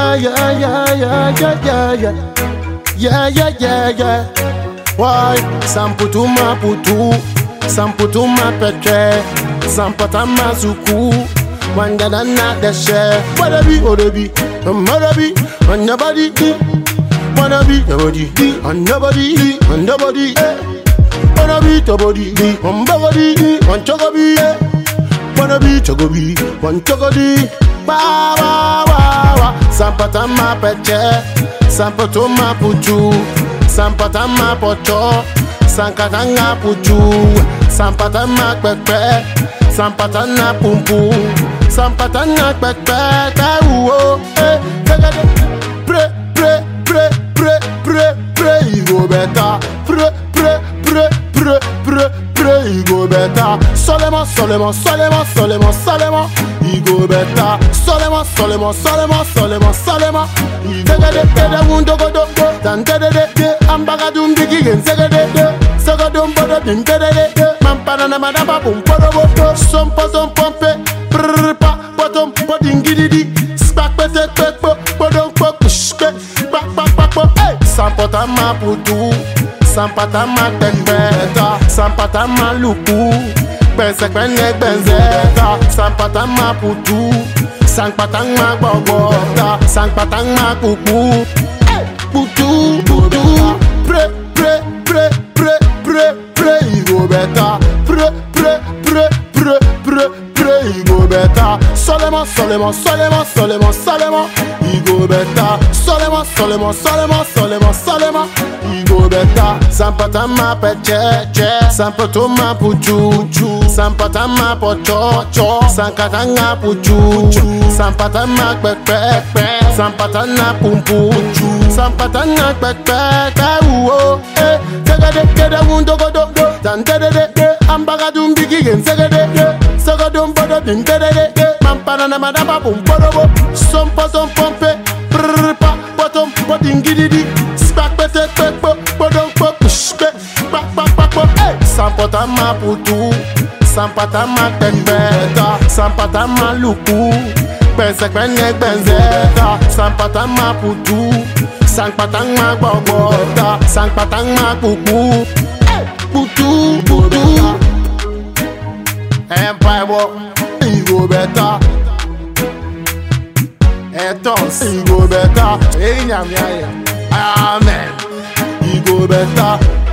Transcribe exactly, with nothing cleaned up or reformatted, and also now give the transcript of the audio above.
yeah, yeah, yeah, yeah, yeah, yeah, yeah. Yeah, yeah, yeah, yeah. Why? Samputuma putu, samputuma petre, sampatama zuku, wangada na deshe. Wanna be, wanna be, wanna be, wanna body, wanna be, nobody, nobody, nobody. Wanna be, nobody, one body, one chocobi. Wanna be, chocobi, one chocodi. Wa wa wa wa. Sampatama petre. Sampatoma putu, sampatama poto, sankatanga putu, sampatama pepe, sampatana pumpu, sampatana pepe, kauo, eh, tegade, pre, pre, pre, pre, pre, pre, igo beta, pre, pre, pre, pre, pre, pre, igo beta, solemo, solemo, solemo, solemo, solemo, igo beta, solemo, solemo, solemo, solemo, solemo. Segede kede wundo godo, tantede de, ambaga dum digi gen segede de, segodum bodo dim kede de, mampana na madaba bum podo bodo, sompo sompompe, prrpa, potom podingidi di, spak pete pekpo, podong pok pushke, pak pak pak pok, hey, sampotama putu, sampatama tekbeta, sampatama luku, pensek penek benzeta, sampatama putu. Sang patang mak bobo, sang patang mak pupu, putu putu, pre pre pre pre pre pre igo beta, pre pre pre pre pre pre igo beta, solemo solemo solemo solemo solemo igo beta, solemo solemo solemo solemo solemo igo beta, sang patang mak peche che, sang patoma putu, sang patang mak poto, sang katanga putu. Sampatana pepe, sampatana pumpu, sampatana pepe, kauo, eh, segede kede wundo godo, tantede de, ambaga dum bigi gen segede de, segodum bodo dim kede de, mampana na madaba bum podobo, sompo sompompe, prrpa, potom podingidi di, spak pete pekpo, podong pok pushke, pak pak pak pok, eh, sampatama putu, sampatama tekbeta, sampatama luku. Pensek penek benzeta, sang patang mak putu, sang patang mak bobota, sang patang mak pupu, putu putu. Empire walk, igo beta, etons igo beta, enyam ya ya, amen, igo beta.